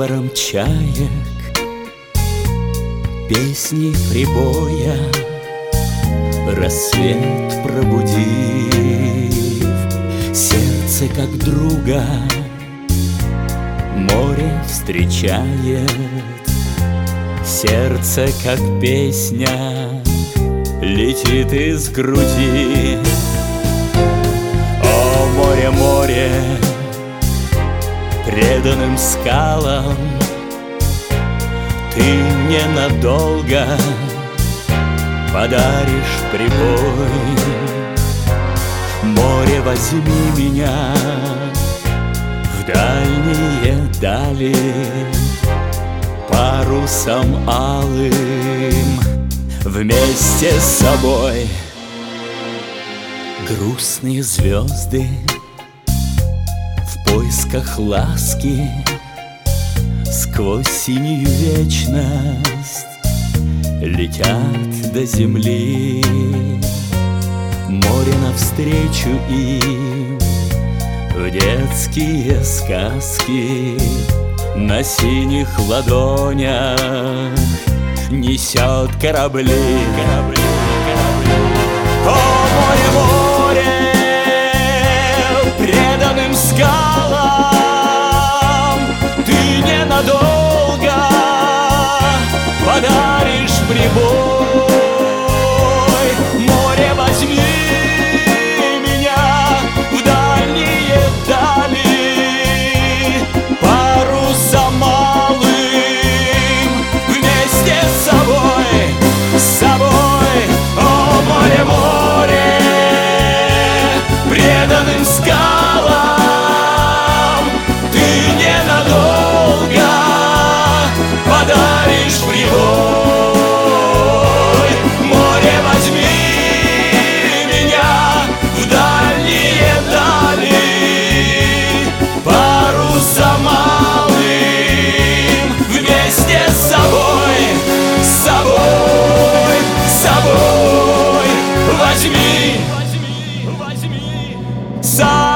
говором чаек, песни прибоя, рассвет пробудив, сердце как друга море встречает, сердце как песня летит из груди. О, море, море, преданным скалам ты ненадолго подаришь прибой. Море, возьми меня в дальние дали, парусом алым вместе с собой. Грустные звезды в поисках ласки сквозь синюю вечность летят до земли. Море навстречу им в детские сказки на синих ладонях несет корабли. О, море, море, преданным скалам ты ненадолго подаришь прибой. Море, возьми меня в дальние дали, парусом малым вместе с собой, с собой. О, море, море, преданным скалам ты ненадолго подаришь прибой. Море, возьми меня в дальние дали, парусом малым вместе с собой, с собой, с собой. Возьми, возьми, возьми.